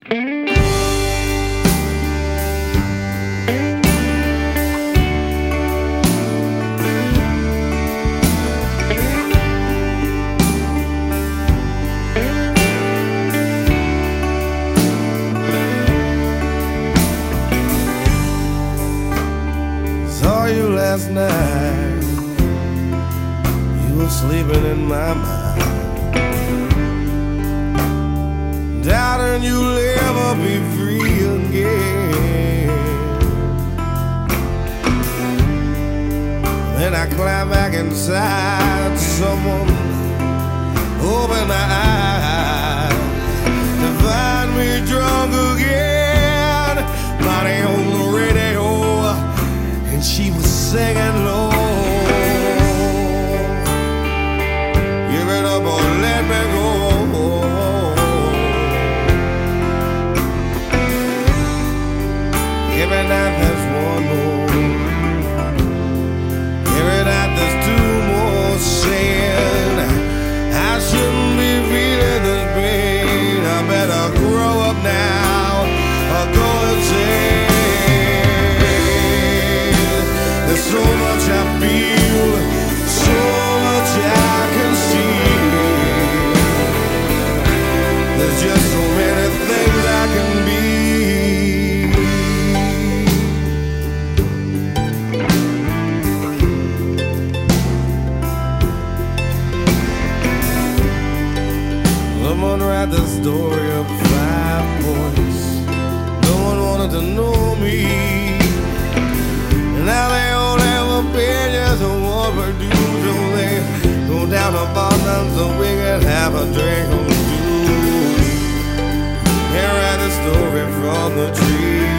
Saw you last night, you were sleeping in my mind, doubting you'll ever be free again. Then I climbed back inside, someone opened my eyes to find me drunk again. Money on the radio, and she was singing low. Give it up or let me go. Every night there's one more. Every night there's two more saying I shouldn't be feeling this pain. I better grow up now or go insane. There's so much I feel, so much I can see. There's just so many things I can be. Someone write the story of 5 boys. No one wanted to know me. Now they all have opinions of what we do. So they go down to Boston so we can have a drink or two. They write the story from the tree.